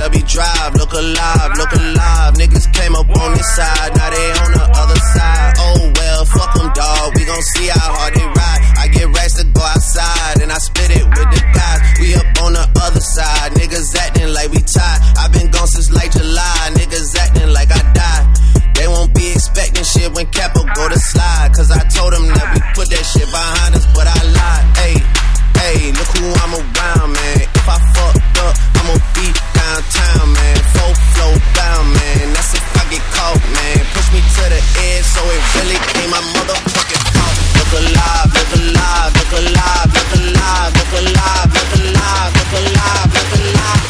Shelby Drive, look alive, look alive. Niggas came up on this side, now they on the other side. Oh well, fuck them, dawg, we gon' see how hard they ride. I get racks to go outside, and I spit it with the guys. We up on the other side, niggas acting like we tied. I been gone since late July, niggas acting like I died. They won't be expecting shit when Capo go to slide. Cause I told them that we put that shit behind us, but I lied. Hey, look who I'm around, man. If I fucked up, I'ma be downtown, man. Full flow down, man. That's if I get caught, man. Push me to the edge, so it really ain't my motherfucking fault. Look alive, look alive, look alive, look alive, look alive, look alive, look alive, look alive.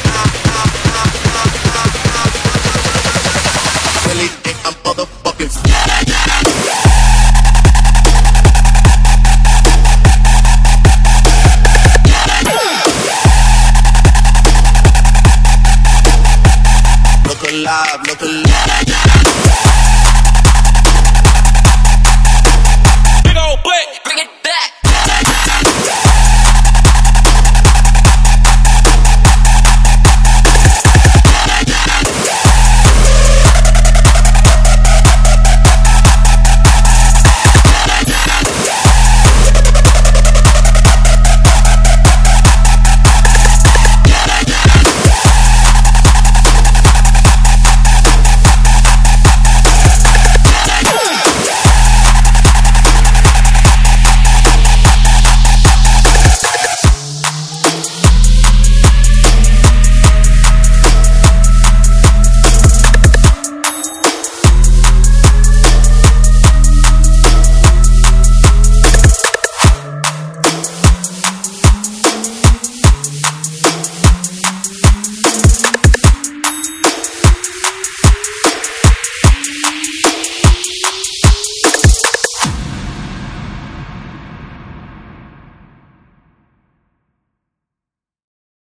Really think I'm motherfucking look alive, look alive.